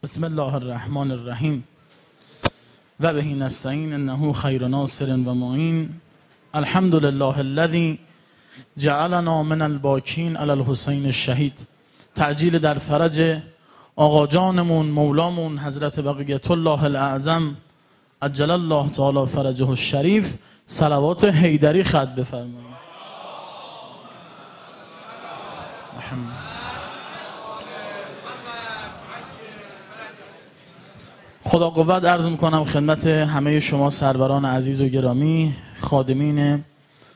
بسم الله الرحمن الرحیم و به نستعین انه خیر ناصر و معین. الحمد لله الذی جعلنا من الباکین علی الحسین الشهید. تعجیل در فرج آقا جانمون مولامون حضرت بقیت الله الاعظم عجل الله تعالی فرجه الشریف. صلوات حیدری خط بفرمایید. خدا قوت عرض میکنم خدمت همه شما سروران عزیز و گرامی، خادمین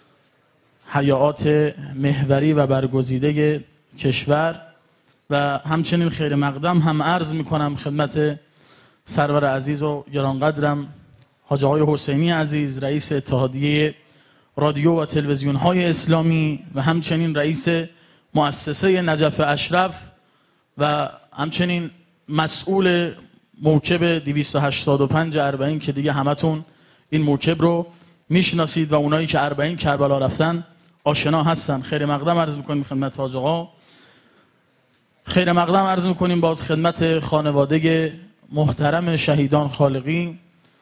حیات محوری و برگزیده کشور و همچنین خیر مقدم هم عرض میکنم خدمت سرور عزیز و گرانقدرم حاج آقای حسینی عزیز، رئیس اتحادیه رادیو و تلویزیون های اسلامی و همچنین رئیس مؤسسه نجف اشرف و همچنین مسئول موکب 285 40 که دیگه همتون این موکب رو میشناسید و اونایی که 40 کربلا رفتن آشنا هستن. خیر مقدم عرض میکنیم خدمت حاج آقا. خیر مقدم عرض میکنیم باز خدمت خانواده محترم شهیدان خالقی.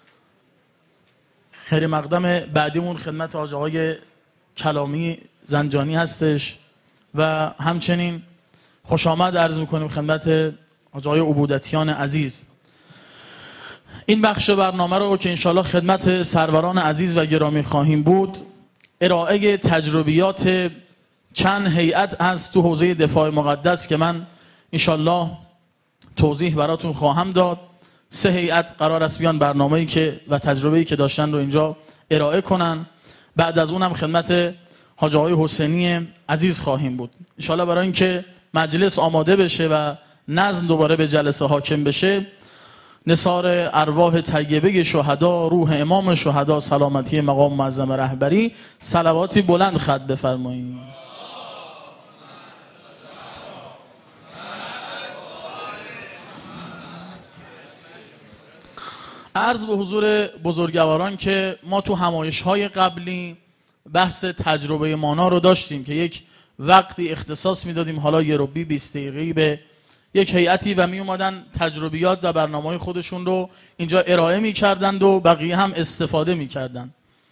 خیر مقدم بعدیمون خدمت حاج آقای کلامی زنجانی هستش و همچنین خوش آمد عرض میکنیم خدمت حاج آقای عبودتیان عزیز. این بخش برنامه رو که انشالله خدمت سروران عزیز و گرامی خواهیم بود، ارائه تجربیات چند هیئت از تو حوزه دفاع مقدس که من انشالله توضیح براتون خواهم داد. 3 هیئت قرار است بیان برنامه‌ای که و تجربه‌ای که داشتن رو اینجا ارائه کنن. بعد از اونم خدمت حاج آقای حسینی عزیز خواهیم بود انشالله. برای اینکه مجلس آماده بشه و نظم دوباره به جلسه حاکم بشه، نثار ارواح طیبه شهدا، روح امام شهدا، سلامتی مقام معظم رهبری، صلواتی بلند خط بفرمایید. عرض به حضور بزرگواران که ما تو همایش‌های قبلی بحث تجربه مانا رو داشتیم که یک وقتی اختصاص میدادیم، حالا یه رو 20 دقیقه‌ای به یک هیئتی و می اومدن تجربیات و برنامه‌های خودشون رو اینجا ارائه می‌کردند و بقیه هم استفاده می‌کردند.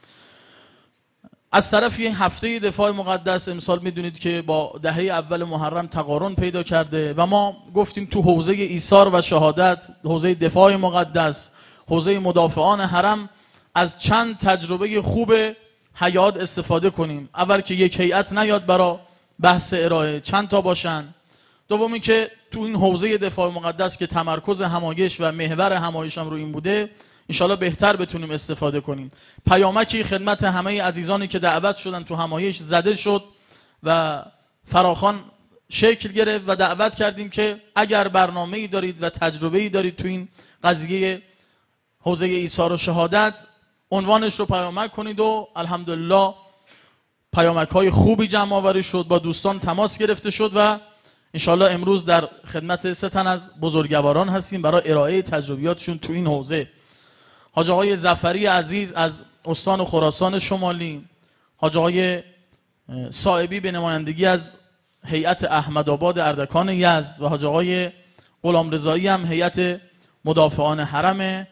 از طرفی هفته دفاع مقدس امسال میدونید که با دهه اول محرم تقارن پیدا کرده و ما گفتیم تو حوزه ایثار و شهادت، حوزه دفاع مقدس، حوزه مدافعان حرم از چند تجربه خوب حیات استفاده کنیم. اول که یک هیئت نیاد برای بحث ارائه، چند تا باشن. دومی که تو این حوزه دفاع مقدس که تمرکز همایش و محور همایش هم رو این بوده، انشالله بهتر بتونیم استفاده کنیم. پیامکی خدمت همه عزیزانی که دعوت شدن تو همایش زده شد و فراخوان شکل گرفت و دعوت کردیم که اگر برنامه‌ای دارید و تجربه‌ای دارید تو این قضیه حوزه ایثار و شهادت، عنوانش رو پیامک کنید و الحمدلله پیامک‌های خوبی جمع آوری شد، با دوستان تماس گرفته شد و انشالله امروز در خدمت 3 تن از بزرگواران هستیم برای ارائه تجربیاتشون تو این حوزه. حاج آقای ظفری عزیز از استان خراسان شمالی، حاج آقای صائبی به نمایندگی از هیئت احمدآباد اردکان یزد و حاج آقای غلامرضایی هم هیئت مدافعان حرم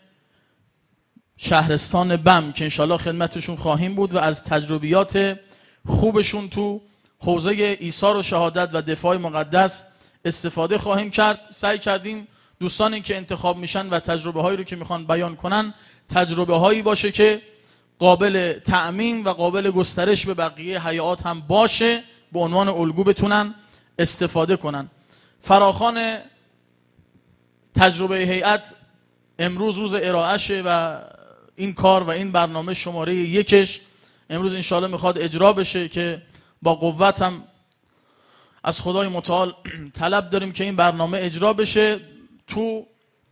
شهرستان بم که انشالله خدمتشون خواهیم بود و از تجربیات خوبشون تو حوزه ایثار و شهادت و دفاع مقدس استفاده خواهیم کرد. سعی کردیم دوستانی که انتخاب میشن و تجربه هایی رو که میخوان بیان کنن تجربه هایی باشه که قابل تعمیم و قابل گسترش به بقیه هیئات هم باشه، به عنوان الگو بتونن استفاده کنن. فراخوان تجربه هیئت امروز روز ارائهشه و این کار و این برنامه شماره 1 امروز انشالله میخواد اجرا بشه که با قوت هم از خدای متعال طلب داریم که این برنامه اجرا بشه. تو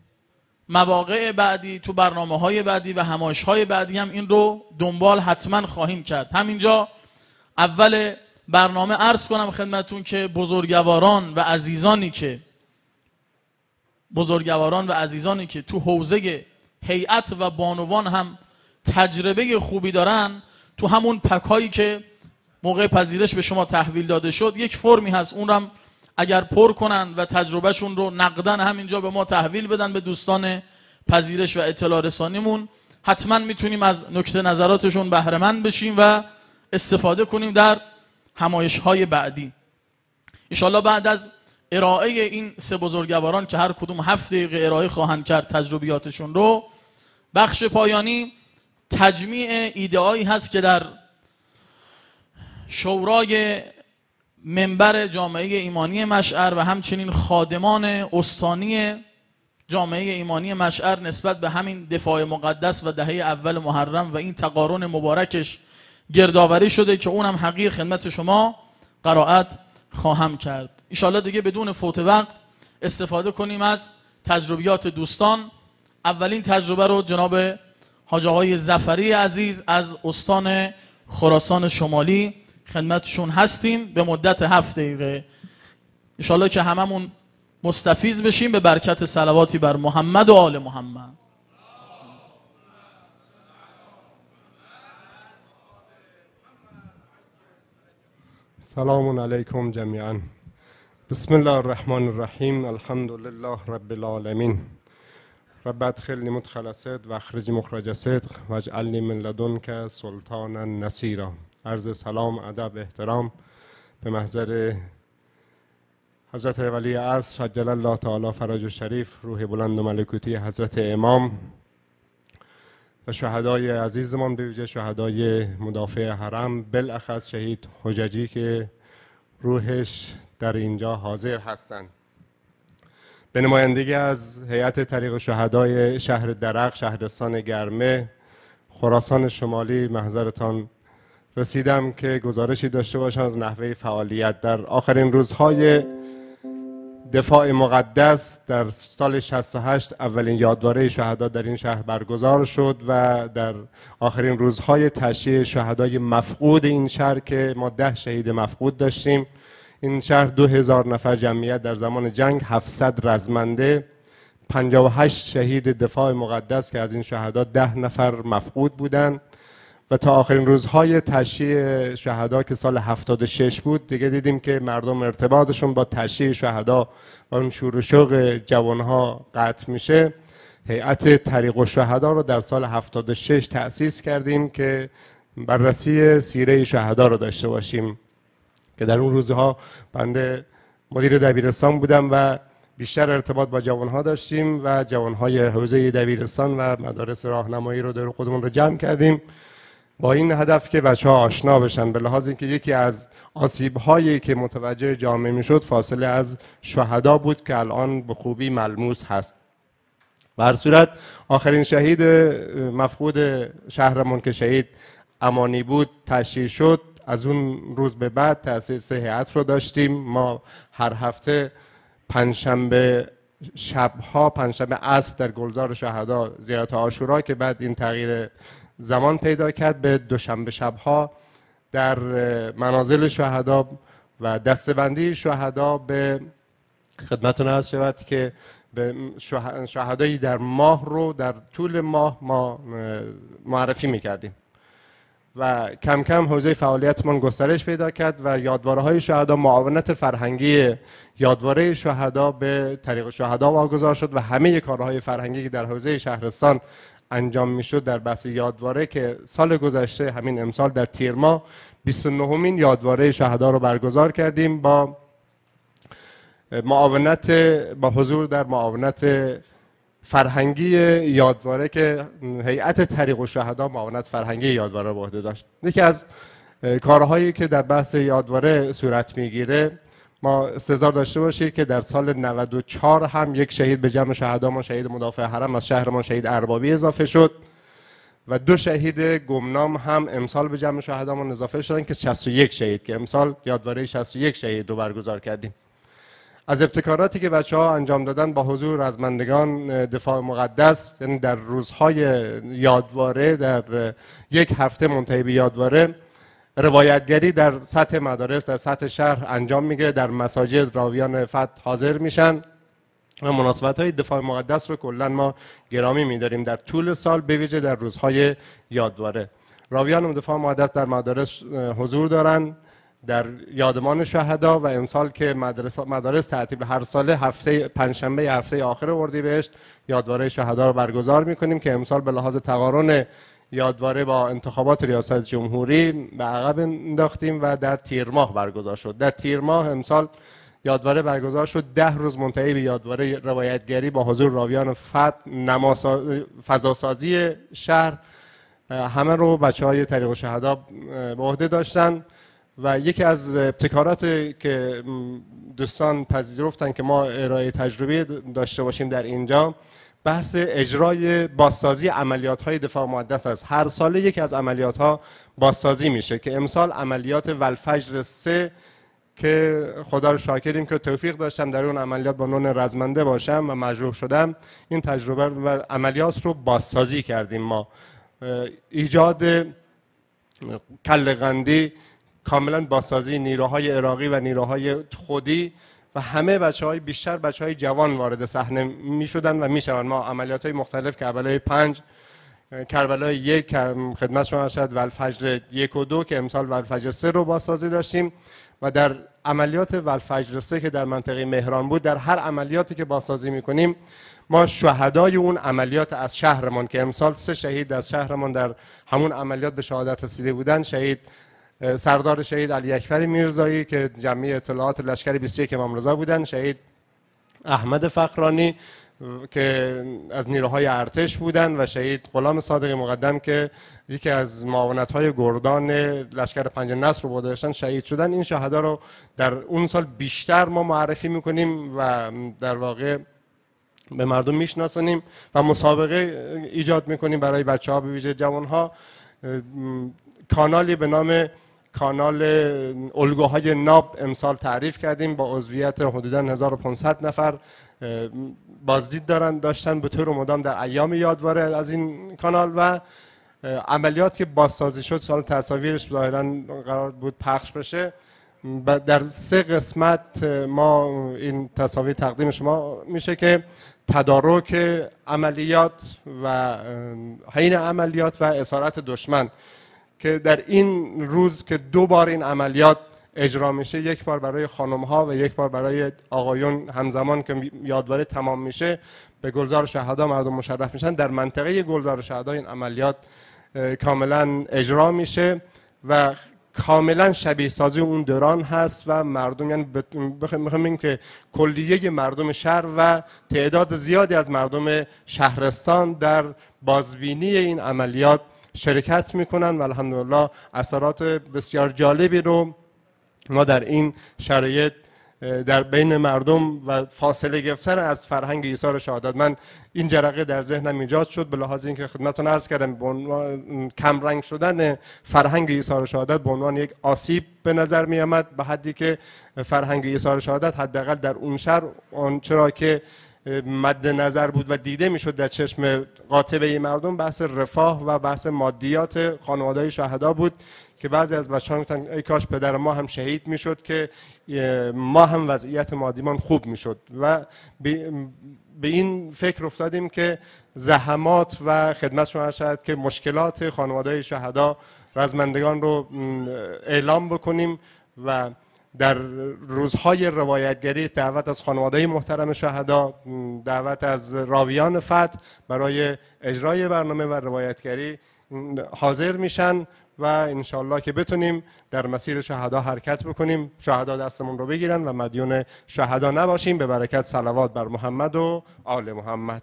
مواقع بعدی، تو برنامه‌های بعدی و همایش‌های بعدی هم این رو دنبال حتما خواهیم کرد. همینجا اول برنامه عرض کنم خدمتون که بزرگواران و عزیزانی که تو حوزه هیئت و بانوان هم تجربه خوبی دارن، تو همون پک‌هایی که موقع پذیرش به شما تحویل داده شد یک فرمی هست، اون رو هم اگر پر کنن و تجربهشون رو نقداً همینجا به ما تحویل بدن، به دوستان پذیرش و اطلاع رسانیمون، حتما میتونیم از نکته نظراتشون بهره مند بشیم و استفاده کنیم در همایش‌های بعدی. انشالله بعد از ارائه این سه بزرگواران که هر کدوم 7 دقیقه ارائه خواهند کرد تجربیاتشون رو، بخش پایانی تجمیع ایده‌هایی هست که در شورای منبر جامعه ایمانی مشعر و همچنین خادمان استانی جامعه ایمانی مشعر نسبت به همین دفاع مقدس و دهه اول محرم و این تقارن مبارکش گردآوری شده که اونم حقیر خدمت شما قرائت خواهم کرد. انشالله دیگه بدون فوت وقت استفاده کنیم از تجربیات دوستان. اولین تجربه رو جناب حاج آقای ظفری عزیز از استان خراسان شمالی خدمتشون هستیم به مدت 7 دقیقه. انشالله که هممون مستفیض بشیم به برکت صلواتی بر محمد و آل محمد. سلام علیکم جمیعا. بسم الله الرحمن الرحیم. الحمد لله رب العالمین. رب ادخلنی مدخل صدق و اخرجنی مخرج صدق واجعلنی من لدنک سلطانا نصیرا. عرض سلام، ادب، احترام به محضر حضرت ولی عصر عجل الله تعالی فرج شریف، روح بلند و ملکوتی حضرت امام و شهدای عزیزمان، به ویژه شهدای مدافع حرم، بالاخص شهید حججی که روحش در اینجا حاضر هستند. به نمایندگی از هیئت طریق شهدای شهر درق، شهرستان گرمه، خراسان شمالی محضرتان رسیدم که گزارشی داشته باشم از نحوه فعالیت. در آخرین روزهای دفاع مقدس در سال 68 اولین یادواره شهدا در این شهر برگزار شد و در آخرین روزهای تشییع شهدای مفقود این شهر که ما 10 شهید مفقود داشتیم. این شهر 2000 نفر جمعیت در زمان جنگ، 700 رزمنده، 58 شهید دفاع مقدس که از این شهدا 10 نفر مفقود بودند و تا آخرین روزهای تشییع شهدا که سال 76 بود دیگه دیدیم که مردم ارتباطشون با تشییع شهدا و اون شور و شوق جوانها قطع میشه. هیئت طریق الشهدا رو در سال 76 تأسیس کردیم که بررسی سیره شهدا رو داشته باشیم که در اون روزها بنده مدیر دبیرستان بودم و بیشتر ارتباط با جوانها داشتیم و جوانهای حوزه دبیرستان و مدارس راهنمایی رو در خودمون رو جمع کردیم با این هدف که بچه‌ها آشنا بشن، به لحاظ اینکه یکی از آسیب‌هایی که متوجه جامعه میشد فاصله از شهدا بود که الان به خوبی ملموس هست. به هر صورت آخرین شهید مفقود شهرمون که شهید امانی بود تشییع شد. از اون روز به بعد تأسیس هیئت رو داشتیم. ما هر هفته پنجشنبه شب‌ها، پنجشنبه عصر در گلزار شهدا زیارت عاشورا که بعد این تغییر زمان پیدا کرد به دوشنبه شب‌ها در منازل شهدا و دسته‌بندی شهدا به خدمتتون عرض شود که به شهدایی در ماه رو در طول ماه ما معرفی می‌کردیم و کم کم حوزه فعالیتمان گسترش پیدا کرد و یادواره‌های شهدا، معاونت فرهنگی یادواره شهدا به طریق شهدا واگذار شد و همه کارهای فرهنگی که در حوزه شهرستان انجام میشد در بحث یادواره که سال گذشته همین امسال در تیر ماه 29مین یادواره شهدا رو برگزار کردیم با معاونت، با حضور در معاونت فرهنگی یادواره که هیئت طریق الشهدا معاونت فرهنگی یادواره به عهده داشت. یکی از کارهایی که در بحث یادواره صورت میگیره، ما استحضار داشته باشید که در سال 94 هم یک شهید به جمع شهدامان، شهید مدافع حرم از شهرمان شهید اربابی اضافه شد و 2 شهید گمنام هم امسال به جمع شهدامان اضافه شدن که 61 شهید که امسال یادواره 61 شهید رو برگزار کردیم. از ابتکاراتی که بچه‌ها انجام دادن با حضور رزمندگان دفاع مقدس، یعنی در روزهای یادواره در یک هفته منتهی به یادواره، روایتگری در سطح مدارس در سطح شهر انجام میگیره، در مساجد راویان فتح حاضر میشن و مناسبت‌های دفاع مقدس رو کلا ما گرامی می‌داریم در طول سال، به ویژه در روزهای یادواره. راویان دفاع مقدس در مدارس حضور دارن، در یادمان شهدا و امسال که مدارس تعطیل هر ساله پنجشنبه هفته آخر اردیبهشت یادواره شهدا رو برگزار میکنیم که امسال به لحاظ تقارن یادواره با انتخابات ریاست جمهوری به عقب انداختیم و در تیر ماه برگزار شد. در تیر ماه امسال یادواره برگزار شد، 10 روز منتهی به یادواره روایتگری با حضور راویان فضاسازی شهر. همه رو بچه‌های طریق الشهدا به عهده داشتن و یکی از ابتکارات که دوستان پذیرفتن که ما ارائه تجربه داشته باشیم در اینجا، بحث اجرای بازسازی عملیات‌های دفاع مقدس است. هر ساله یکی از عملیات‌ها بازسازی میشه که امسال عملیات والفجر 3 که خدا رو شاکریم که توفیق داشتم در اون عملیات با نون رزمنده باشم و مجروح شدم، این تجربه و عملیات رو بازسازی کردیم. ما ایجاد کله‌قندی، کاملا بازسازی نیروهای عراقی و نیروهای خودی و همه بچه‌های بیشتر بچه‌های جوان وارد صحنه می‌شدن و می‌شوند. ما عملیات‌های مختلف کربلای 5، کربلای 1 خدمت شما ارشد، والفجر 1 و 2 که امسال والفجر 3 رو بازسازی داشتیم و در عملیات والفجر 3 که در منطقه مهران بود، در هر عملیاتی که بازسازی می‌کنیم ما شهدای اون عملیات از شهرمان که امسال 3 شهید از شهرمان در همون عملیات به شهادت رسیده بودن، شهید سردار شهید علی اکبر میرزایی که جمعی اطلاعات لشکر 21 امام رضا بودن، شهید احمد فخرانی که از نیروهای ارتش بودن و شهید غلام صادق مقدم که یکی از معاونت‌های گردان لشکر 5 نصر رو داشتن شهید شدن. این شهدا رو در اون سال بیشتر ما معرفی می‌کنیم و در واقع به مردم میشناسونیم و مسابقه ایجاد می‌کنیم برای بچه‌ها، به ویژه جوان‌ها. کانالی به نام کانال الگوهای ناب امسال تعریف کردیم با عضویت حدوداً 1500 نفر بازدید داشتن به طور مدام در ایام یادواره از این کانال و عملیات که بازسازی شد. سال تصاویرش ظاهراً قرار بود پخش بشه. در 3 قسمت ما این تصاویر تقدیم شما میشه که تدارک عملیات و حین عملیات و اسارت دشمن که در این روز که 2 بار این عملیات اجرا میشه، یک بار برای خانم ها و یک بار برای آقایون، همزمان که یادواره تمام میشه به گلزار شهدا مردم مشرف میشن. در منطقه گلزار شهدا این عملیات کاملا اجرا میشه و کاملا شبیه سازی اون دوران هست و مردم، یعنی میخوایم بگیم که کلیه مردم شهر و تعداد زیادی از مردم شهرستان در بازبینی این عملیات شرکت میکنن و الحمدلله اثرات بسیار جالبی رو ما در این شرایط در بین مردم و فاصله گرفتن از فرهنگ ایثار شهادت، من این جرقه در ذهنم ایجاد شد به لحاظ اینکه خدمتتون عرض کردم به عنوان کم رنگ شدن فرهنگ ایثار شهادت به عنوان یک آسیب به نظر می آمد، به حدی که فرهنگ ایثار شهادت حداقل در اون شهر چرا که مد نظر بود و دیده میشد در چشم قاطبه مردم، بحث رفاه و بحث مادیات خانواده‌های شهدا بود که بعضی از بچه‌ها میگفتن ای کاش پدر ما هم شهید میشد که ما هم وضعیت مادیمان خوب میشد و به این فکر افتادیم که زحمات و خدمت شما شاید که مشکلات خانواده‌های شهدا رزمندگان رو اعلام بکنیم و در روزهای روایتگری دعوت از خانواده محترم شهدا، دعوت از راویان فتح برای اجرای برنامه و روایتگری حاضر میشن و انشالله که بتونیم در مسیر شهدا حرکت بکنیم، شهدا دستمون رو بگیرن و مدیون شهدا نباشیم. به برکت صلوات بر محمد و آل محمد.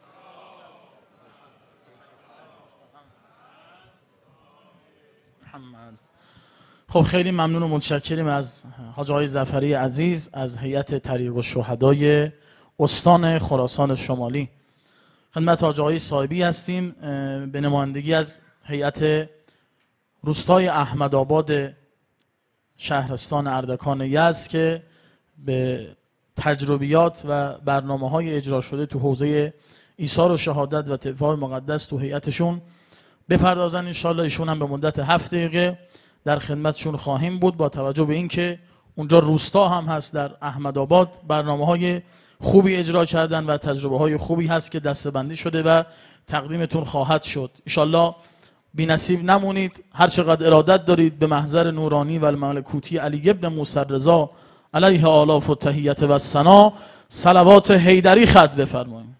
خب خیلی ممنون و متشکریم از حاج آقای ظفری عزیز از هیئت طریق الشهدای استان خراسان شمالی. خدمت حاج آقای صاحبی هستیم به نمایندگی از هیئت روستای احمدآباد شهرستان اردکان یزد که به تجربیات و برنامه‌های اجرا شده تو حوزه ایثار و شهادت و دفاع مقدس تو هیئتشون بپردازن. انشالله ایشون هم به مدت 7 دقیقه در خدمتشون خواهیم بود، با توجه به اینکه اونجا روستا هم هست در احمدآباد، برنامه‌های خوبی اجرا کردن و تجربه‌های خوبی هست که دسته‌بندی شده و تقدیمتون خواهد شد. انشالله بی نصیب نمونید. هر چقدر ارادت دارید به محضر نورانی و الملکوتی علی ابن موسی رضا علیه آلاف و تحیت و ثنا صلوات حیدری خط بفرمایید.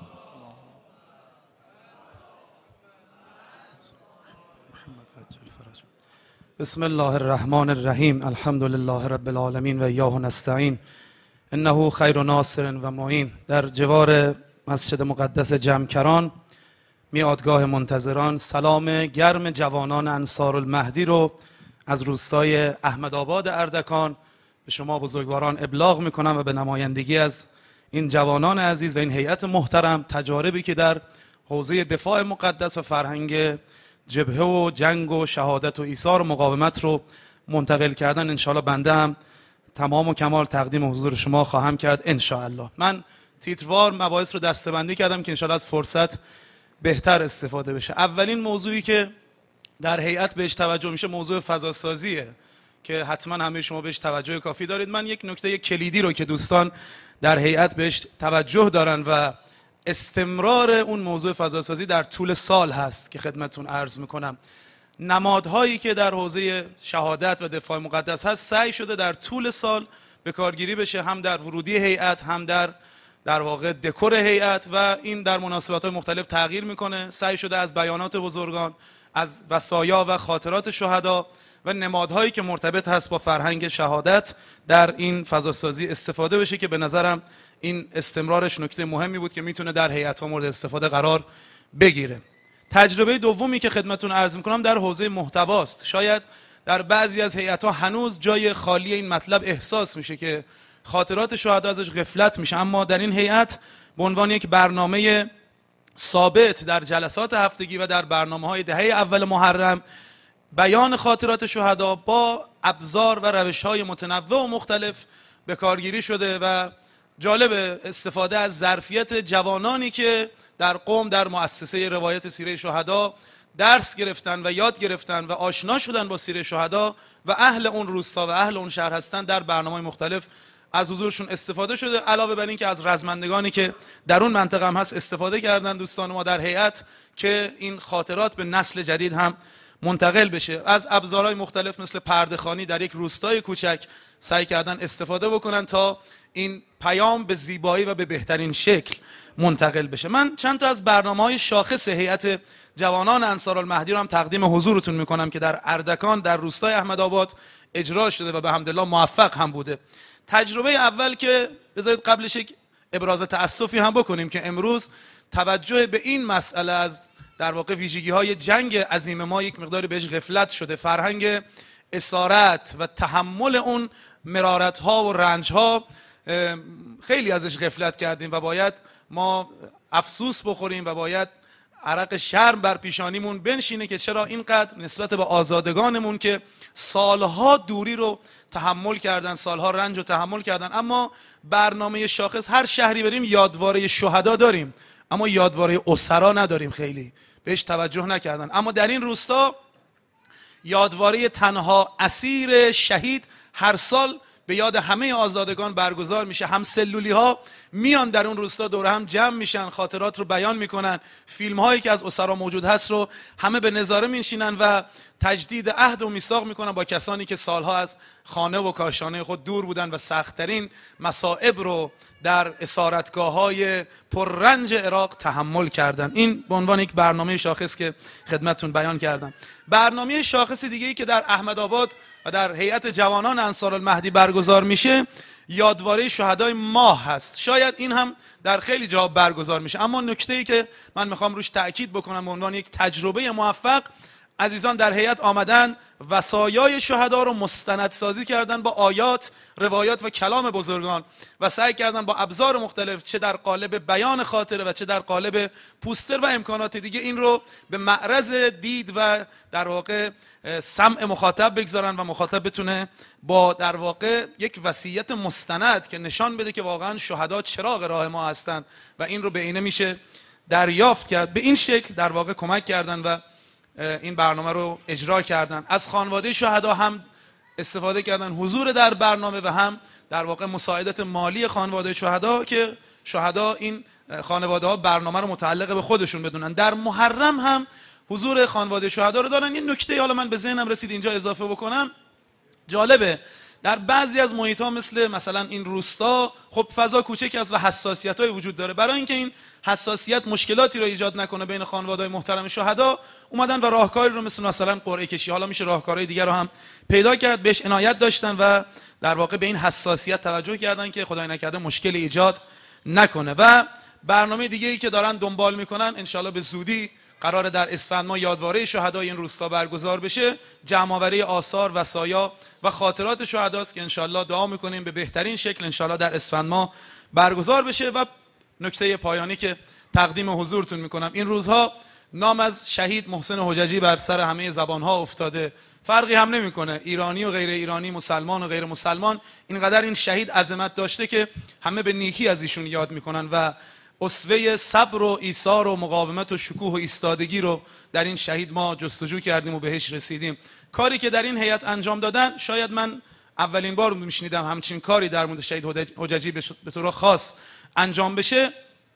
بسم الله الرحمن الرحیم. الحمد لله رب العالمین و ایاه نستعین انه خیر ناصر و معین. در جوار مسجد مقدس جمکران، میادگاه منتظران، سلام گرم جوانان انصارالمهدی رو از روستای احمدآباد اردکان به شما بزرگواران ابلاغ میکنم و به نمایندگی از این جوانان عزیز و این هیئت محترم تجاربی که در حوزه دفاع مقدس و فرهنگ جبهه و جنگ و شهادت و ایثار و مقاومت رو منتقل کردن، انشاءالله بنده هم تمام و کمال تقدیم حضور شما خواهم کرد انشاءالله. من تیتروار مباحث رو دسته‌بندی کردم که انشاءالله از فرصت بهتر استفاده بشه. اولین موضوعی که در هیئت بهش توجه میشه موضوع فضاسازیه که حتما همه شما بهش توجه کافی دارید. من یک نکته کلیدی رو که دوستان در هیئت بهش توجه دارن و استمرار اون موضوع فضاسازی در طول سال هست که خدمتون عرض میکنم. نمادهایی که در حوزه شهادت و دفاع مقدس هست سعی شده در طول سال به کارگیری بشه، هم در ورودی هیئت هم در واقع دکور هیئت، و این در مناسبت‌های مختلف تغییر میکنه. سعی شده از بیانات بزرگان، از وصایا و خاطرات شهدا و نمادهایی که مرتبط هست با فرهنگ شهادت در این فضاسازی استفاده بشه که به نظرم این استمرارش نکته مهمی بود که میتونه در هیئت‌ها مورد استفاده قرار بگیره. تجربه دومی که خدمتتون عرض میکنم در حوزه محتواست. شاید در بعضی از هیئت‌ها هنوز جای خالی این مطلب احساس میشه که خاطرات شهدا ازش غفلت میشه، اما در این هیئت به عنوان یک برنامه ثابت در جلسات هفتگی و در برنامه‌های دهه اول محرم بیان خاطرات شهدا با ابزار و روش‌های متنوع و مختلف به کارگیری شده و جالب استفاده از ظرفیت جوانانی که در قم در مؤسسه روایت سیره شهدا درس گرفتن و یاد گرفتن و آشنا شدن با سیره شهدا و اهل اون روستا و اهل اون شهر هستن در برنامه‌های مختلف از حضورشون استفاده شده. علاوه بر این که از رزمندگانی که در اون منطقه هم هست استفاده کردن دوستان ما در هیئت که این خاطرات به نسل جدید هم منتقل بشه. از ابزارهای مختلف مثل پرده‌خوانی در یک روستای کوچک سعی کردن استفاده بکنن تا این پیام به زیبایی و به بهترین شکل منتقل بشه. من چند تا از برنامه‌های شاخص هیئت جوانان انصارالمهدی رو هم تقدیم حضورتون میکنم که در اردکان در روستای احمدآباد اجرا شده و به حمدالله موفق هم بوده. تجربه اول که بذارید قبلش یک ابراز تأسفی هم بکنیم که امروز توجه به این مسئله از در واقع ویژگی‌های جنگ عظیم ما یک مقداری بهش غفلت شده. فرهنگ اسارت و تحمل اون مرارت‌ها و رنج‌ها خیلی ازش غفلت کردیم و باید ما افسوس بخوریم و باید عرق شرم بر پیشانیمون بنشینه که چرا اینقدر نسبت به آزادگانمون که سالها دوری رو تحمل کردن، سالها رنج رو تحمل کردن، اما برنامه شاخص هر شهری بریم یادواره شهدا داریم اما یادواره اسرا نداریم، خیلی بهش توجه نکردن. اما در این روستا یادواره تنها اسیر شهید هر سال به یاد همه آزادگان برگزار میشه. هم سلولی ها میان در اون روستا دور هم جمع میشن، خاطرات رو بیان میکنن، فیلم هایی که از اسرا موجود هست رو همه به نظاره میشینن و تجدید عهد و میثاق میکنن با کسانی که سالها از خانه و کاشانه خود دور بودن و سخت‌ترین مصائب رو در اسارتگاه های پررنج عراق تحمل کردن. این به عنوان یک برنامه شاخص که خدمتتون بیان کردم. برنامه شاخص دیگه‌ای که در احمدآباد و در هیئت جوانان انصارالمهدی برگزار میشه یادواره شهدای ماه هست. شاید این هم در خیلی جا برگزار میشه، اما نکته‌ای که من میخوام روش تأکید بکنم به عنوان یک تجربه موفق، عزیزان در هیئت آمدن وصایای شهدا رو مستندسازی کردن با آیات، روایات و کلام بزرگان و سعی کردن با ابزار مختلف چه در قالب بیان خاطره و چه در قالب پوستر و امکانات دیگه این رو به معرض دید و در واقع سمع مخاطب بگذارن و مخاطب بتونه با در واقع یک وصیت مستند که نشان بده که واقعا شهدا چراغ راه ما هستند و این رو به عینه میشه دریافت کرد. به این شکل در واقع کمک کردن و این برنامه رو اجرا کردن. از خانواده شهدا هم استفاده کردن حضور در برنامه و هم در واقع مساعدت مالی خانواده شهدا که شهدا این خانواده ها برنامه رو متعلق به خودشون بدونن. در محرم هم حضور خانواده شهدا رو دارن. یه نکته حالا من به ذهنم رسید اینجا اضافه بکنم، جالبه در بعضی از محیط‌ها مثلا این روستا خب فضا کوچک است و حساسیت‌های وجود داره. برای اینکه این حساسیت مشکلاتی رو ایجاد نکنه بین خانواده‌های محترم شهدا، اومدن و راهکاری رو مثلا قرعه کشی، حالا میشه راهکارهای دیگر رو هم پیدا کرد، بهش عنایت داشتن و در واقع به این حساسیت توجه کردن که خدای نکرده مشکلی ایجاد نکنه. و برنامه دیگه‌ای که دارن دنبال میکنن انشالله به زودی قراره در اسفند ماه یادواره شهدای این روستا برگزار بشه، جمع‌آوری آثار، وصایا و خاطرات شهداست که انشالله دعا میکنیم به بهترین شکل انشالله در اسفند ماه برگزار بشه. و نکته پایانی که تقدیم حضورتون میکنم، این روزها نام از شهید محسن حججی بر سر همه زبانها افتاده، فرقی هم نمیکنه ایرانی و غیر ایرانی، مسلمان و غیر مسلمان، اینقدر این شهید عظمت داشته که همه به نیکی از ایشون یاد میکنن و اسوه صبر و ایثار و مقاومت و شکوه و ایستادگی رو در این شهید ما جستجو کردیم و بهش رسیدیم. کاری که در این هیئت انجام دادن، شاید من اولین بار میشنیدم همچین کاری در مورد شهید حججی به طور خاص انجام بشه.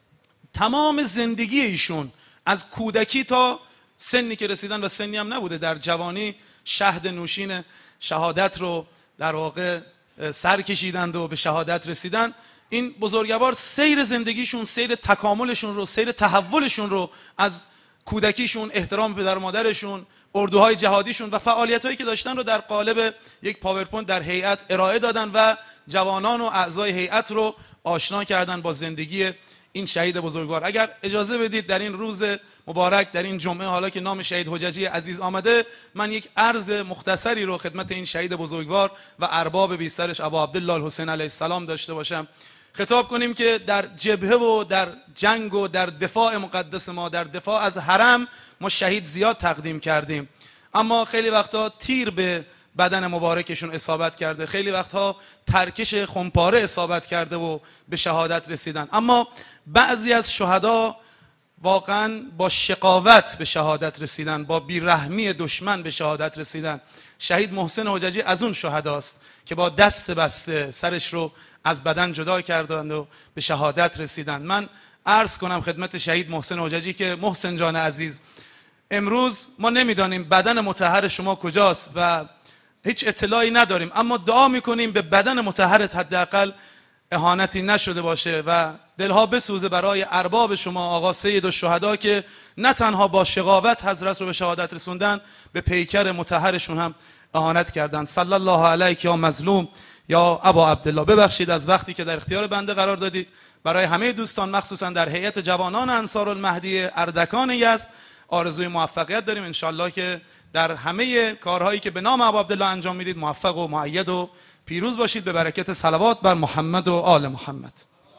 تمام زندگی ایشون از کودکی تا سنی که رسیدن و سنی هم نبوده، در جوانی شهد نوشین شهادت رو در واقع سر کشیدند و به شهادت رسیدن. این بزرگوار سیر زندگیشون، سیر تکاملشون رو، سیر تحولشون رو از کودکیشون، احترام پدر و مادرشون، اردوهای جهادیشون و فعالیتایی که داشتن رو در قالب یک پاورپوینت در هیئت ارائه دادن و جوانان و اعضای هیئت رو آشنا کردن با زندگی این شهید بزرگوار. اگر اجازه بدید در این روز مبارک، در این جمعه، حالا که نام شهید حججی عزیز آمده، من یک عرض مختصری رو خدمت این شهید بزرگوار و ارباب بی سرش ابا عبدالله الحسین علیه السلام داشته باشم. خطاب کنیم که در جبهه و در جنگ و در دفاع مقدس ما، در دفاع از حرم، ما شهید زیاد تقدیم کردیم، اما خیلی وقتا تیر به بدن مبارکشون اصابت کرده، خیلی وقتها ترکش خمپاره اصابت کرده و به شهادت رسیدن. اما بعضی از شهدا واقعا با شقاوت به شهادت رسیدن، با بیرحمی دشمن به شهادت رسیدن. شهید محسن حججی از اون شهداست که با دست بسته سرش رو از بدن جدا کردند و به شهادت رسیدن. من عرض کنم خدمت شهید محسن حججی که محسن جان عزیز، امروز ما نمیدانیم بدن مطهر شما کجاست و هیچ اطلاعی نداریم، اما دعا میکنیم به بدن مطهرت حداقل اهانتی نشده باشه و دلها بسوزه برای ارباب شما آقا سید الشهدا که نه تنها با شقاوت حضرت رو به شهادت رسوندن، به پیکر مطهرشون هم اهانت کردند. صلی الله علیک یا مظلوم یا ابا عبدالله. ببخشید از وقتی که در اختیار بنده قرار دادید. برای همه دوستان مخصوصا در هیئت جوانان انصارالمهدی اردکان یزد آرزوی موفقیت داریم، انشالله که در همه کارهایی که به نام ابا عبدالله انجام میدید موفق و مؤید و پیروز باشید. به برکت صلوات بر محمد و آل محمد.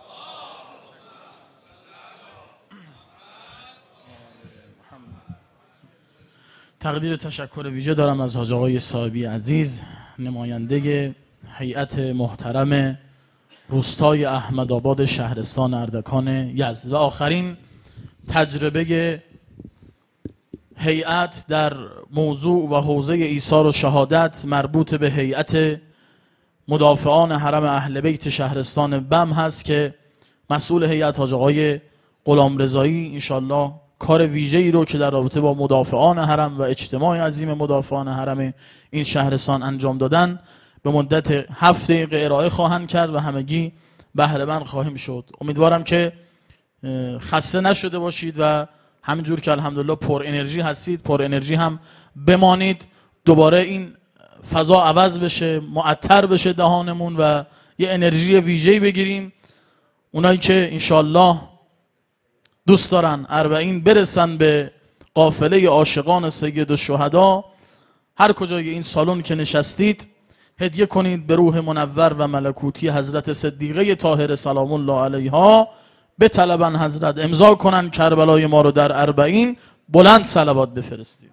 تقدیر تشکر ویژه دارم از حاج آقای صاحبی عزیز، نماینده هیئت محترم روستای احمدآباد شهرستان اردکان یزد. و آخرین تجربه هیئت در موضوع و حوزه ایثار و شهادت مربوط به هیئت مدافعان حرم اهل بیت شهرستان بم هست که مسئول هیئت حاج آقای غلامرضایی انشالله کار ویژه‌ای رو که در رابطه با مدافعان حرم و اجتماع عظیم مدافعان حرم این شهرستان انجام دادن به مدت 7 دقیقه ارائه خواهند کرد و همگی بهره مند خواهیم شد. امیدوارم که خسته نشده باشید و همینجور که الحمدلله پر انرژی هستید، پر انرژی هم بمانید. دوباره این فضا عوض بشه، معطر بشه دهانمون و یه انرژی ویژه‌ای بگیریم. اونایی که انشالله دوست دارن 40 برسن به قافله عاشقان سید الشهدا، هر کجای این سالن که نشستید هدیه کنید به روح منور و ملکوتی حضرت صدیقه طاهره سلام الله علیها، به طلبن حضرت امضا کنن کربلای ما رو در 40 بلند صلوات بفرستید.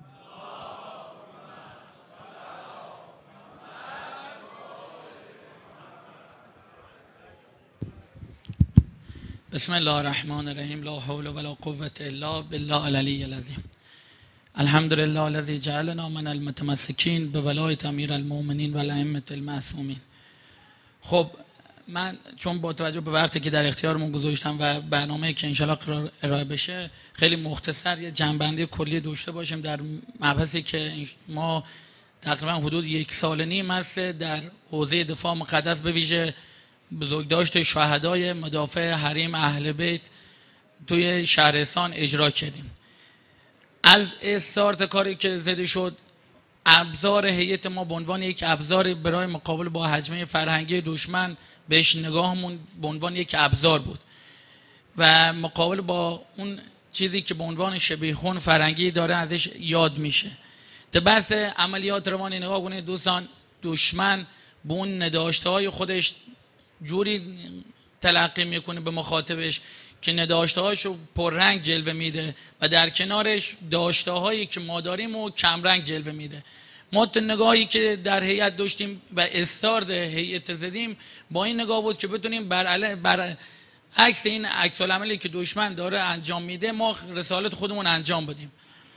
بسم الله الرحمن الرحیم. لا حول ولا قوة الا بالله العلی العظیم. الحمد لله الذي جعلنا من المتمسکین به ولایت امیر المؤمنین و الائمة المعصومین. خب من چون با توجه به وقتی که در اختیارمون گذاشتم و برنامه که انشالله قرار ارائه بشه خیلی مختصر یه جنبندی کلی داشته باشیم در مبحثی که ما تقریبا حدود 1 سال نیم است در حوزه دفاع مقدس به ویژه بزرگداشت شهدای مدافع حریم اهل بیت توی شهرستان اجرا کردیم. از استارت کاری که زده شد ابزار هیئت ما به عنوان یک ابزار برای مقابله با هجمه فرهنگی دشمن بهش نگاهمون به عنوان یک ابزار بود و مقابله با اون چیزی که به عنوان شبیخون فرهنگی داره ازش یاد میشه. تا بحث عملیات روانی نگاه کنید دوستان، دشمن به اون نداشته های خودش جوری تلقی میکنه به مخاطبش که نداشته هاشو پررنگ جلوه میده و در کنارش داشته هایی که ما داریم و کمرنگ جلوه میده. ما تو نگاهی که در هیئت داشتیم و استارت هیئت زدیم با این نگاه بود که بتونیم بر عکس این عکس العملی که دشمن داره انجام میده ما رسالت خودمون انجام بدیم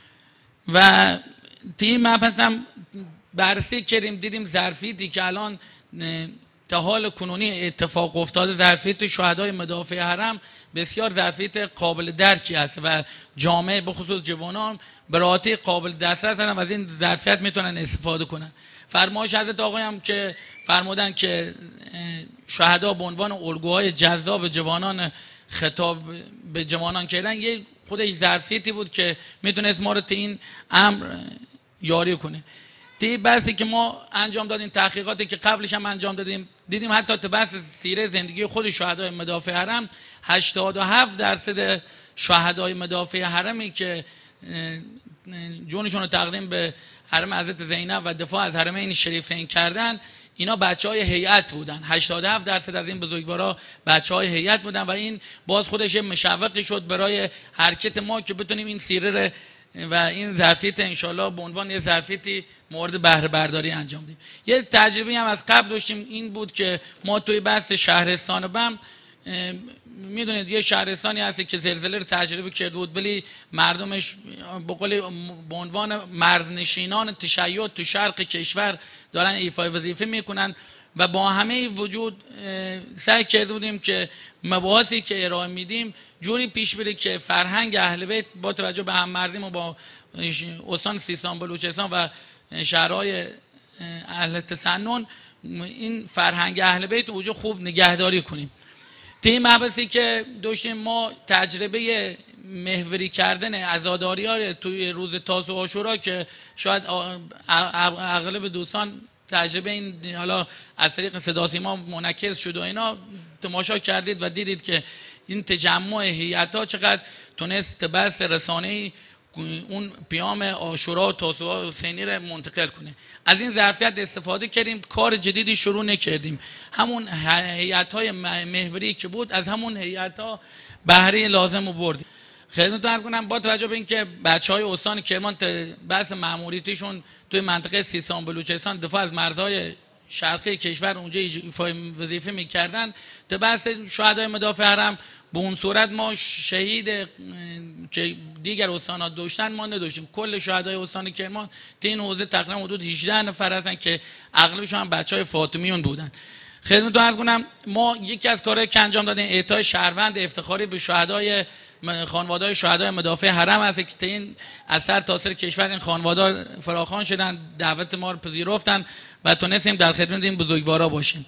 و تیم مبحث هم بررسی کردیم، دیدیم ظرفیتی که الان تا حال کنونی اتفاق افتاده ظرفیت شهدای مدافع حرم بسیار ظرفیت قابل درکی است و جامعه به خصوص جوانان به راحتی قابل دسترس هستند و از این ظرفیت میتونن استفاده کنن. فرمایش حضرت آقای هم که فرمودن که شهدا به عنوان الگوهای جذاب جوانان خطاب به جوانان کردن یه خودش ظرفیتی بود که میتونست ما رو تا این امر یاری کنه. تی بحثی که ما انجام دادیم، تحقیقاتی که قبلش هم انجام دادیم، دیدیم حتی تو بحث سیره زندگی خود شهدای مدافع حرم 87% شهدای مدافع حرمی که جونشون رو تقدیم به حرم حضرت زینب و دفاع از حرمین شریفین کردن اینا بچهای هیئت بودن. 87% از این بزرگوارا بچهای هیئت بودن و این باز خودش مشوقی شد برای حرکت ما که بتونیم این سیره و این ظرفیت انشالله به عنوان یه ظرفیتی مورد بهره برداری انجام دیم. یه تجربه هم از قبل داشتیم، این بود که ما توی بحث شهرستان بم میدونید یه شهرستانی هستی که زلزله رو تجربه کرده بود ولی مردمش به عنوان مرزنشینان تشیع تو شرق کشور دارن ایفای وظیفه میکنن و با همه وجود سعی کرده بودیم که مباحثی که ارائه میدیم جوری پیش بره که فرهنگ اهل بیت با توجه به هم‌مرزیمون با استان سیستان بلوچستان و شهرهای اهل تسنن این فرهنگ اهل بیت رو خوب نگهداری کنیم. این مبحثی که داشتیم ما تجربه محوری کردن عزاداری ها توی روز تاسوعا و عاشورا که شاید اغلب دوستان تجربه این حالا از طریق صدا سیما منعکس شد و اینا تماشا کردید و دیدید که این تجمع هیئت‌ها چقدر تونست بحث رسانه‌ای اون پیام عاشورا و تاسوعا و حسینی رو منتقل کنه. از این ظرفیت استفاده کردیم، کار جدیدی شروع نکردیم، همون هیئت‌های محوری که بود از همون هیئت‌ها بهره لازم رو بردیم. خدمتتون عرض کنم با توجه به اینکه بچهای استان کرمان بحث ماموریتیشون توی منطقه سیستان بلوچستان دفاع از مرزهای شرقی کشور اونجا ایفای وظیفه میکردن، تا بحث شهدای مدافع حرم به اون صورت ما شهید که دیگر استان‌ها داشتن ما نداشتیم. کل شهدای استان کرمان تا این حوزه تقریبا حدود 18 نفر هستن که اغلبشون هم بچهای فاطمیون بودن. خدمتتون عرض کنم ما یکی از کارهایی که انجام دادیم اعطای شهروند افتخاری به شهدای خانواده‌های شهدای مدافع حرم است که تا این از سر تا سر کشور این خانواده فراخوان شدن، دعوت ما رو پذیرفتن و تونستیم در خدمت این بزرگوارا باشیم.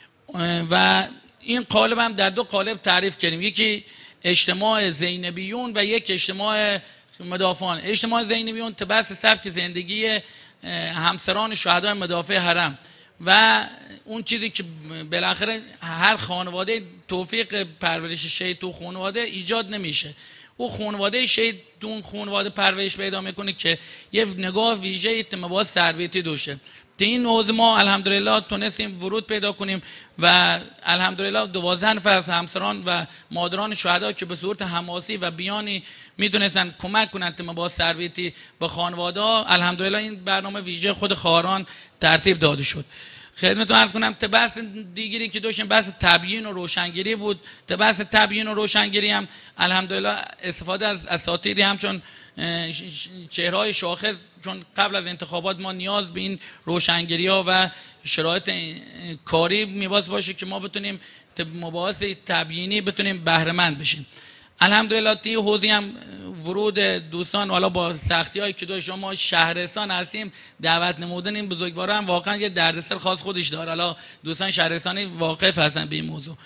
و این قالب هم در دو قالب تعریف کردیم، یکی اجتماع زینبیون و یک اجتماع مدافعان. اجتماع زینبیون تبعث سبک زندگی همسران شهدای مدافع حرم و اون چیزی که بالاخره هر خانواده توفیق پرورش شهید تو خانواده ایجاد نمیشه، او خانواده شهید تو اون خانواده پرورش پیدا میکنه که یه نگاه ویژه مباحث تربیتی داشته. تو این حوزه ما الحمدلله تونستیم ورود پیدا کنیم و الحمدلله 12 نفر از همسران و مادران شهدا که به صورت حماسی و بیانی میدونستن کمک کنند مباحث تربیتی به خانواده، الحمدلله این برنامه ویژه خود خواهران ترتیب داده شد. خدمتتون عرض کنم بحث دیگری که داشتیم بحث تبیین و روشنگری بود. بحث تبیین و روشنگری هم الحمدلله استفاده از اساتیدی همچون چهرهای شاخص، چون قبل از انتخابات ما نیاز به این روشنگری ها و شرایط کاری میباید باشه که ما بتونیم مباحث تبیینی بتونیم بهره مند بشیم. الحمدلله توی حوزه هم ورود دوستان حالا با سختی هایی که داشت، ما شهرستان هستیم، دعوت نمودن این بزرگوارا هم واقعا یه دردسر خاص خودش داره. حالا دوستان شهرستانی واقف هستن به این موضوع.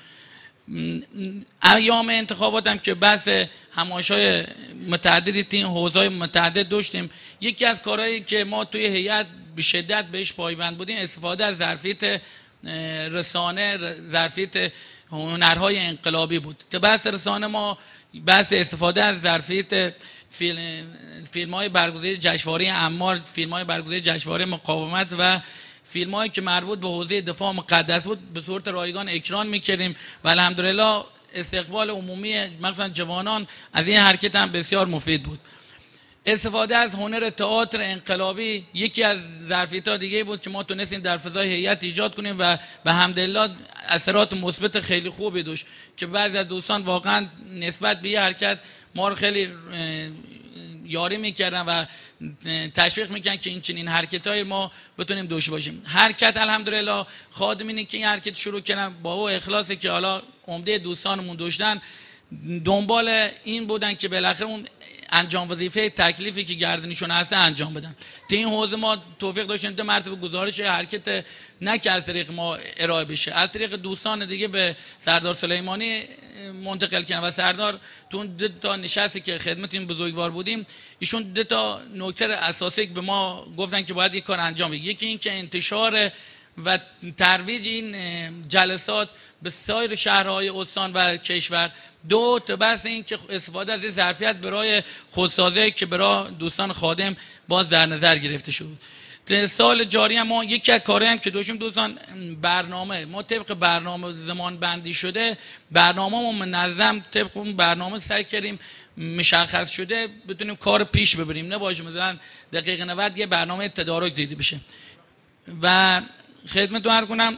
ایام انتخابات هم که بحث همایش‌های متعددی توی این حوزه‌های متعدد داشتیم. یکی از کارهایی که ما توی هیئت به شدت بهش پایبند بودیم استفاده از ظرفیت رسانه، ظرفیت هنرهای انقلابی بود. بحث رسانه ما بحث استفاده از ظرفیت فیلم‌های برگزیده جشنواره عمار، فیلم‌های برگزیده جشنواره مقاومت و فیلم‌هایی که مربوط به حوزه دفاع مقدس بود به صورت رایگان اکران می‌کردیم و الحمدلله استقبال عمومی مخصوصا جوانان از این حرکت هم بسیار مفید بود. استفاده از هنر تئاتر انقلابی یکی از ظرفیت‌ها دیگه بود که ما تونستیم در فضای هیئت ایجاد کنیم و به حمدالله اثرات مثبت خیلی خوبی داشت که بعضی از دوستان واقعا نسبت به این حرکت ما رو خیلی یاری میکردن و تشویق میکنن که این چنین حرکت‌های ما بتونیم داشته باشیم. حرکت الحمدلله خادمینی که این حرکت شروع کردن با او اخلاصی که حالا عمده دوستانمون داشتن، دنبال این بودن که بالاخره اون انجام وظیفه تکلیفی که گردنشون هست انجام بدن. تو این حوزه ما توفیق داشتیم 2 مرتبه گزارش حرکت نه که از طریق ما ارائه بشه، از طریق دوستان دیگه به سردار سلیمانی منتقل کردن و سردار تو اون 2 تا نشستی که خدمت این بزرگوار بودیم ایشون 2 تا نکته اساسی به ما گفتن که باید یک کار انجام بدیم. یکی این که انتشار و ترویج این جلسات به سایر شهرهای استان و کشور. 2 بحث این که استفاده از ظرفیت برای خودسازی که برای دوستان خادم باز در نظر گرفته شد. سال جاری هم ما یکی از کارهایی هم که داشتیم دوستان برنامه، ما طبق برنامه زمان بندی شده برنامه منظم طبق اون برنامه سعی کردیم مشخص شده بتونیم کار پیش ببریم، نباشه مثلا دقیقه 90 یه برنامه تدارک دیده بشه. و خدمتتون عرض کنم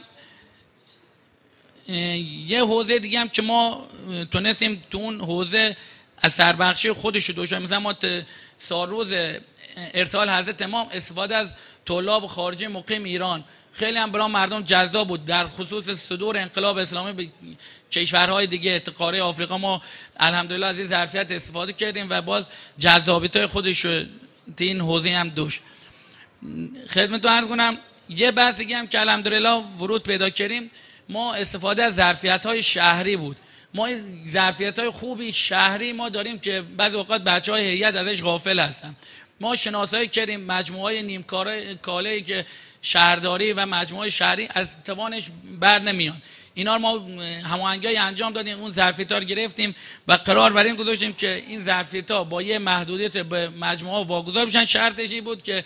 یه حوزه دیگه هم که ما تونستیم تو اون حوزه از سربخشی خودش رو داشتیم، مثلا ما سالروز ارتحال حضرت امام استفاده از طلاب خارجی مقیم ایران خیلی هم برای مردم جذاب بود. در خصوص صدور انقلاب اسلامی به کشورهای دیگه قاره آفریقا ما الحمدلله از این ظرفیت استفاده کردیم و باز جذابیت‌های خودش رو این حوزه هم داشت. خدمتتون عرض کنم یه بحث دیگه هم که الحمدلله ورود پیدا کردیم ما استفاده از ظرفیت‌های شهری بود. ما ظرفیت‌های خوبی شهری ما داریم که بعضی اوقات بچه‌های هیئت ازش غافل هستن. ما شناسایی کردیم مجموعه نیمکاره کالایی که شهرداری و مجموعه شهری از توانش بر نمیان. اینا رو ما هماهنگی انجام دادیم، اون ظرفیت‌ها رو گرفتیم و قرار بر این گذاشتیم که این ظرفیت‌ها با یه محدودیت به مجموعه واگذار بشن. شرطش این بود که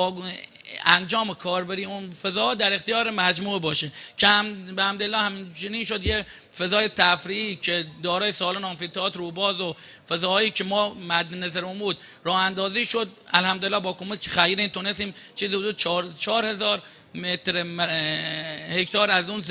انجام کاربری اون فضا در اختیار مجموعه باشه که به حمدالله همچنین شد. یه فضای تفریحی که دارای سالن آمفی‌تئاتر روباز و فضاهایی که ما مد نظرمون بود راه اندازی شد. الحمدلله با کمک خیرین تونستیم چیزی حدود 4000 متر هکتار از اون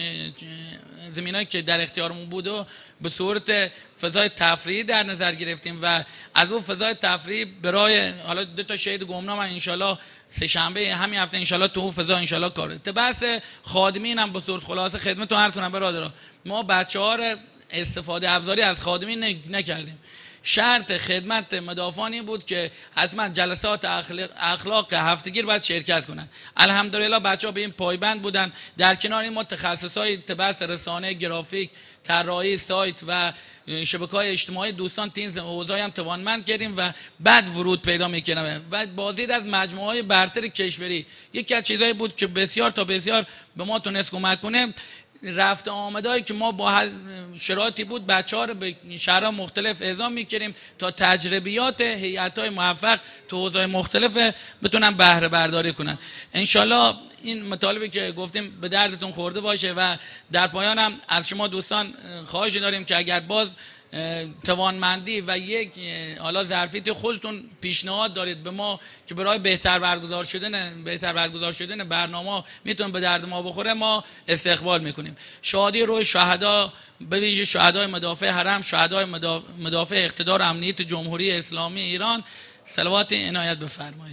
زمینایی که در اختیارمون بود و به صورت فضای تفریحی در نظر گرفتیم و از اون فضای تفریحی برای حالا 2 تا شهید گمنام انشالله سه شنبه همین هفته انشالله تو اون فضا انشالله کاره. بحث خادمین هم به صورت خلاصه خدمتتون عرض کنم برادران، ما بچه‌ها رو استفاده ابزاری از خادمین نکردیم. شرط خدمت مدافعان این بود که حتما جلسات اخلاق هفتگی باید شرکت کنند. الحمدلله بچه‌ها به این پایبند بودن. در کنار این ما تخصص‌های بحث رسانه، گرافیک، طراحی سایت و شبکه‌های اجتماعی دوستان تین حوزه‌ای هم توانمند کردیم و بعد ورود پیدا می‌کردیم و بازدید از مجموعه‌های برتر کشوری. یکی از چیزایی بود که بسیار تا بسیار به ما تونست کمک کنه رفت آمدایی که ما با شرایطی بود بچه‌ها رو به شهرها مختلف اعزام می‌کردیم تا تجربیات هیئت‌های موفق تو حوزه‌های مختلف بتونن بهره برداری کنن. انشالله این مطالبی که گفتیم به دردتون خورده باشه و در پایان هم از شما دوستان خواهش داریم که اگر باز توانمندی و یک حالا ظرفیت خودتون پیشنهاد دارید به ما که برای بهتر برگزار شدن برنامه میتونه به درد ما بخوره، ما استقبال میکنیم. شهادی روح شهدا، به ویژه شهدای مدافع حرم، شهدای مدافع اقتدار امنیت جمهوری اسلامی ایران، صلوات عنایت بفرمایید.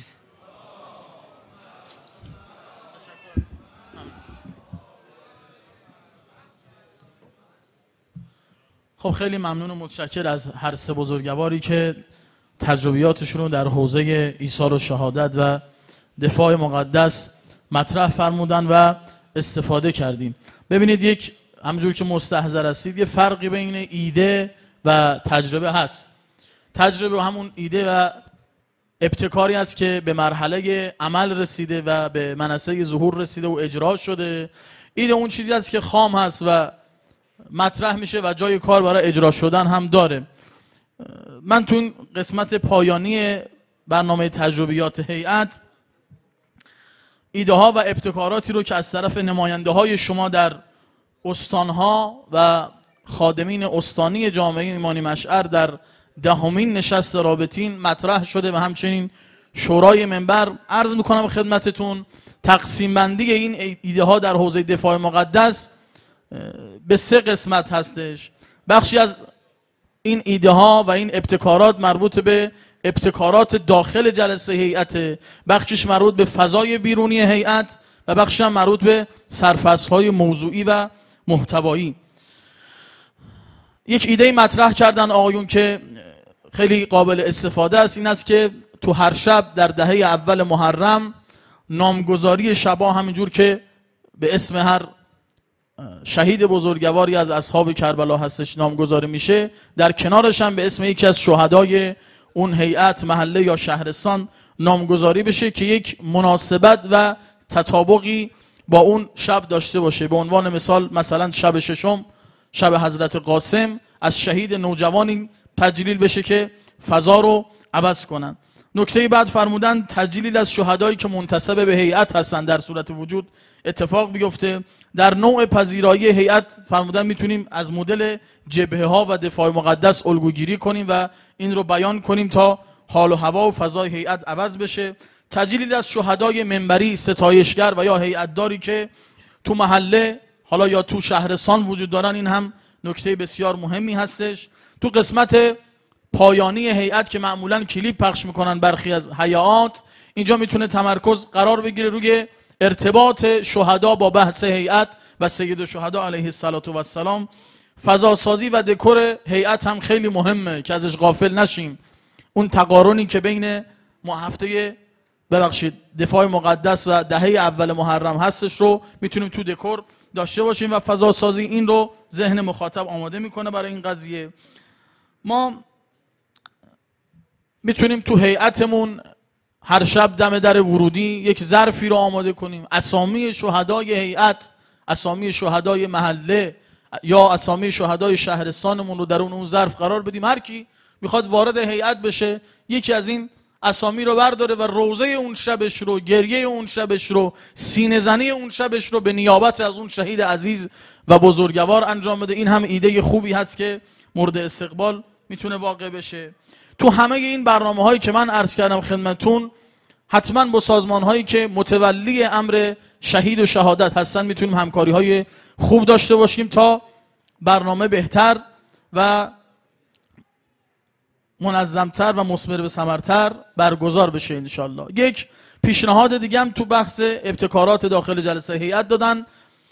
خب خیلی ممنون و متشکر از هر سه بزرگواری که تجربیاتشون رو در حوزه ایثار و شهادت و دفاع مقدس مطرح فرمودن و استفاده کردیم. ببینید، یک همونجور که مستحضر هستید یه فرقی بین ایده و تجربه هست. تجربه همون ایده و ابتکاری است که به مرحله عمل رسیده و به منصه ظهور رسیده و اجرا شده. ایده اون چیزی است که خام هست و مطرح میشه و جای کار برای اجرا شدن هم داره. من تو این قسمت پایانی برنامه تجربیات هیئت ایده ها و ابتکاراتی رو که از طرف نماینده های شما در استانها و خادمین استانی جامعه ایمانی مشعر در 10مین نشست رابطین مطرح شده و همچنین شورای منبر، عرض میکنم خدمتتون تقسیم بندی این ایده ها در حوزه دفاع مقدس به 3 قسمت هستش. بخشی از این ایده ها و این ابتکارات مربوط به ابتکارات داخل جلسه هیئت، بخشش مربوط به فضای بیرونی هیئت و بخشش هم مربوط به سرفصل‌های موضوعی و محتوایی. یک ایده مطرح کردن آقایون که خیلی قابل استفاده است، این است که تو هر شب در دهه اول محرم نامگذاری شبا همینجور که به اسم هر شهید بزرگواری از اصحاب کربلا هستش نامگذاری میشه، در کنارش هم به اسم یکی از شهدای اون هیئت، محله یا شهرستان نامگذاری بشه که یک مناسبت و تطابقی با اون شب داشته باشه. به عنوان مثلا شب ششم، شب حضرت قاسم، از شهید نوجوانی تجلیل بشه که فضا رو عوض کنن. نکته بعد فرمودن تجلیل از شهدایی که منتسب به هیئت هستن در صورت وجود اتفاق بیفته. در نوع پذیرایی هیئت فرمودن میتونیم از مدل جبهه ها و دفاع مقدس الگوگیری کنیم و این رو بیان کنیم تا حال و هوا و فضای هیئت عوض بشه. تجلیل از شهدای منبری، ستایشگر و یا هیئتداری که تو محله حالا یا تو شهرستان وجود دارن، این هم نکته بسیار مهمی هستش. تو قسمت پایانی هیئت که معمولا کلیپ پخش میکنن برخی از هیئات، اینجا میتونه تمرکز قرار بگیره روی ارتباط شهدا با بحث هیئت و سید الشهدا علیه السلام. فضاسازی و دکور هیئت هم خیلی مهمه که ازش غافل نشیم. اون تقارنی که بین هفته دفاع مقدس و دهه اول محرم هستش رو میتونیم تو دکور داشته باشیم و فضاسازی این رو ذهن مخاطب آماده میکنه برای این قضیه. ما میتونیم تو هیئتمون هر شب دم در ورودی یک ظرفی رو آماده کنیم، اسامی شهدای هیئت، اسامی شهدای محله یا اسامی شهدای شهرستانمون رو در اون ظرف قرار بدیم. هر کی میخواد وارد هیئت بشه یکی از این اسامی رو برداره و روزه اون شبش رو، گریه اون شبش رو، سینه زنی اون شبش رو به نیابت از اون شهید عزیز و بزرگوار انجام بده. این هم ایده خوبی هست که مورد استقبال میتونه واقع بشه. تو همه این برنامه هایی که من عرض کردم خدمتون، حتما با سازمان هایی که متولی امر شهید و شهادت هستن میتونیم همکاری های خوب داشته باشیم تا برنامه بهتر و منظمتر و مثمر به ثمرتر برگزار بشه انشالله. یک پیشنهاد دیگه هم تو بحث ابتکارات داخل جلسه هیئت دادن،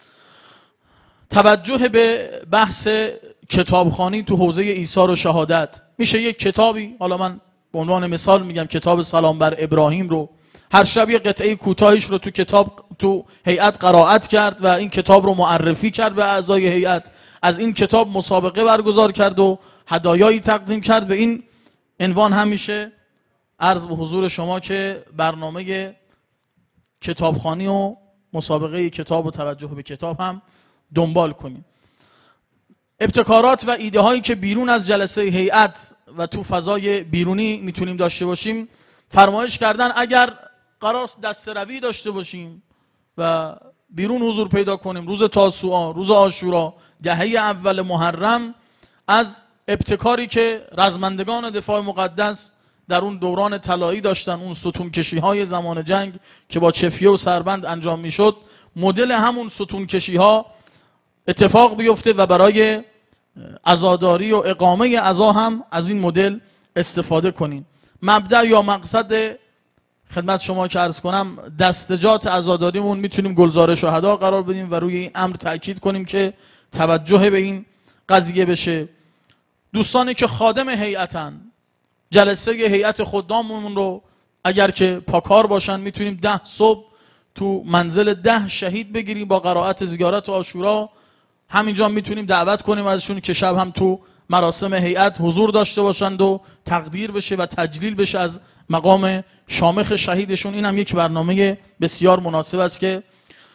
توجه به بحث کتابخوانی تو حوزه ایثار و شهادت. میشه یک کتابی، حالا من به عنوان مثال میگم کتاب سلام بر ابراهیم رو، هر شب یه قطعه کوتاهیش رو تو هیئت قرائت کرد و این کتاب رو معرفی کرد به اعضای هیئت. از این کتاب مسابقه برگزار کرد و هدایایی تقدیم کرد. به این عنوان هم میشه عرض به حضور شما که برنامه کتابخوانی و مسابقه کتاب و توجه به کتاب هم دنبال کنیم. ابتکارات و ایده هایی که بیرون از جلسه هیئت و تو فضای بیرونی میتونیم داشته باشیم، فرمایش کردن اگر قرار دسته‌روی داشته باشیم و بیرون حضور پیدا کنیم روز تاسوعا، روز عاشورا، دهه اول محرم، از ابتکاری که رزمندگان دفاع مقدس در اون دوران طلایی داشتن، اون ستون کشی های زمان جنگ که با چفیه و سربند انجام میشد، مدل همون ستون کشی ها اتفاق بیفته و برای عزاداری و اقامه عزا هم از این مدل استفاده کنین. مبدأ یا مقصد خدمت شما که عرض کنم دستجات عزاداریمون میتونیم گلزار شهدا قرار بدیم و روی این امر تاکید کنیم که توجه به این قضیه بشه. دوستانی که خادم هیئتن، جلسه هیئت خداممون رو اگر که پاکار باشن میتونیم 10 صبح تو منزل 10 شهید بگیریم با قرائت زیارت و عاشورا. همینجا میتونیم دعوت کنیم ازشون که شب هم تو مراسم هیئت حضور داشته باشند و تقدیر بشه و تجلیل بشه از مقام شامخ شهیدشون. این هم یک برنامه بسیار مناسب است که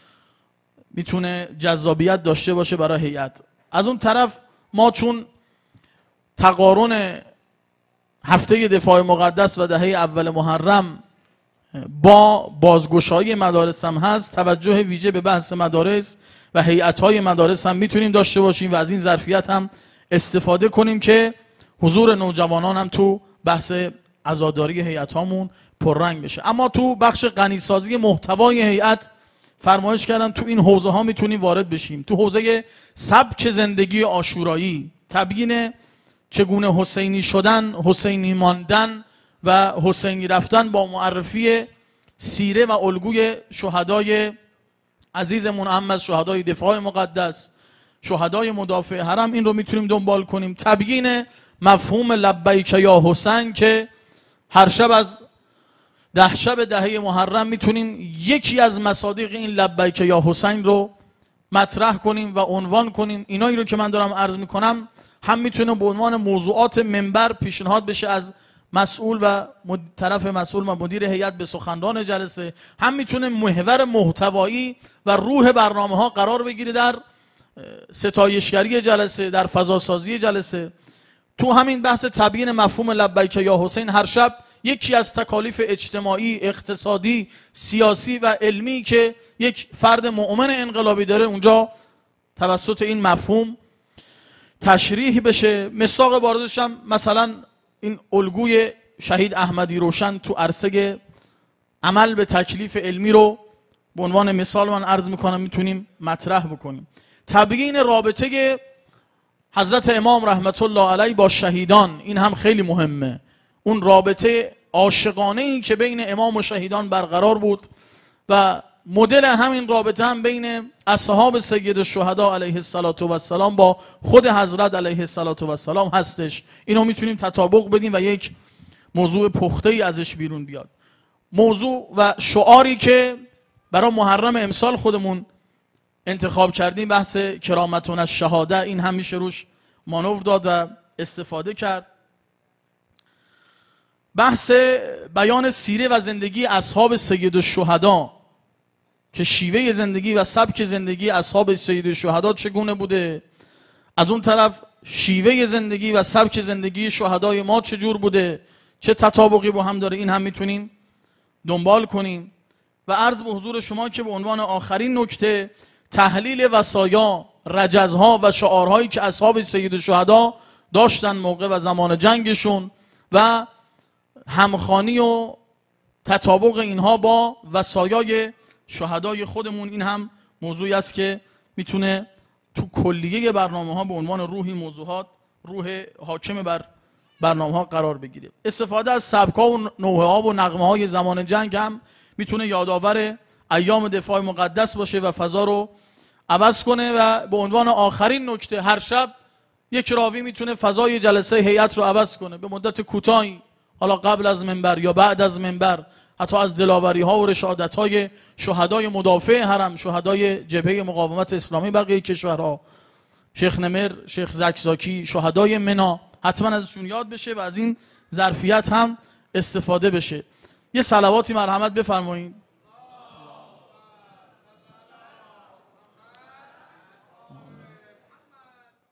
میتونه جذابیت داشته باشه برای هیئت. از اون طرف ما چون تقارن هفته دفاع مقدس و دهه اول محرم با بازگشایی مدارس هم هست، توجه ویژه به بحث مدارس و هیئت‌های مدارس هم میتونیم داشته باشیم و از این ظرفیت هم استفاده کنیم که حضور نوجوانان هم تو بحث عزاداری هیئت‌هامون پررنگ بشه. اما تو بخش غنی‌سازی محتوای هیئت فرمایش کردن تو این حوزه ها میتونیم وارد بشیم. تو حوزه سبک زندگی عاشورایی، تبیین چگونه حسینی شدن، حسینی ماندن و حسینی رفتن با معرفی سیره و الگوی شهدای عزیزمون، هم از شهدای دفاع مقدس، شهدای مدافع حرم، این رو میتونیم دنبال کنیم. تبیین مفهوم لبیک یا حسین که هر شب از 10 شب دهه محرم میتونیم یکی از مصادیق این لبیک یا حسین رو مطرح کنیم و عنوان کنیم. اینایی رو که من دارم عرض میکنم هم میتونه به عنوان موضوعات منبر پیشنهاد بشه از مسئول و طرف مسئول و مدیر هیئت به سخنران جلسه، هم میتونه محور محتوایی و روح برنامه ها قرار بگیره در ستایشگری جلسه، در فضاسازی جلسه. تو همین بحث تبیین مفهوم لبیک یا حسین هر شب یکی از تکالیف اجتماعی، اقتصادی، سیاسی و علمی که یک فرد مؤمن انقلابی داره اونجا توسط این مفهوم تشریح بشه. مساق باردش هم مثلا این الگوی شهید احمدی روشن تو عرصه عمل به تکلیف علمی رو به عنوان مثال من عرض میکنم میتونیم مطرح بکنیم. تبیین رابطه حضرت امام رحمت الله علیه با شهیدان، این هم خیلی مهمه. اون رابطه عاشقانه ای که بین امام و شهیدان برقرار بود و مدل همین رابطه هم بین اصحاب سید الشهدا علیه السلام با خود حضرت علیه السلام هستش. اینو میتونیم تطابق بدیم و یک موضوع پخته ای ازش بیرون بیاد. موضوع و شعاری که برای محرم امسال خودمون انتخاب کردیم بحث کرامتون از شهاده، این هم میشه روش مانور داد و استفاده کرد. بحث بیان سیره و زندگی اصحاب سید الشهدا که شیوه زندگی و سبک زندگی اصحاب سید الشهدا چگونه بوده، از اون طرف شیوه زندگی و سبک زندگی شهدای ما چجور بوده، چه تطابقی با هم داره، این هم میتونیم دنبال کنیم. و عرض به حضور شما که به عنوان آخرین نکته تحلیل وصایا، رجزها و شعارهایی که اصحاب سید الشهدا داشتن موقع و زمان جنگشون و همخوانی و تطابق اینها با وصایای شهدای خودمون، این هم موضوعی است که میتونه تو کلیه برنامه ها به عنوان روحی موضوعات، روح حاکم بر برنامه ها قرار بگیره. استفاده از سبک‌ها و نوحه ها و نغمه های زمان جنگ هم میتونه یادآور ایام دفاع مقدس باشه و فضا رو عوض کنه. و به عنوان آخرین نکته هر شب یک راوی میتونه فضای جلسه هیئت رو عوض کنه به مدت کوتاهی، حالا قبل از منبر یا بعد از منبر، حتی از دلاوری ها و رشادت های شهدای مدافع حرم، شهدای جبهه مقاومت اسلامی بقیه کشورها، شیخ نمر، شیخ زکزاکی، شهدای منا، حتما ازشون یاد بشه و از این ظرفیت هم استفاده بشه. یه صلواتی مرحمت بفرمایید.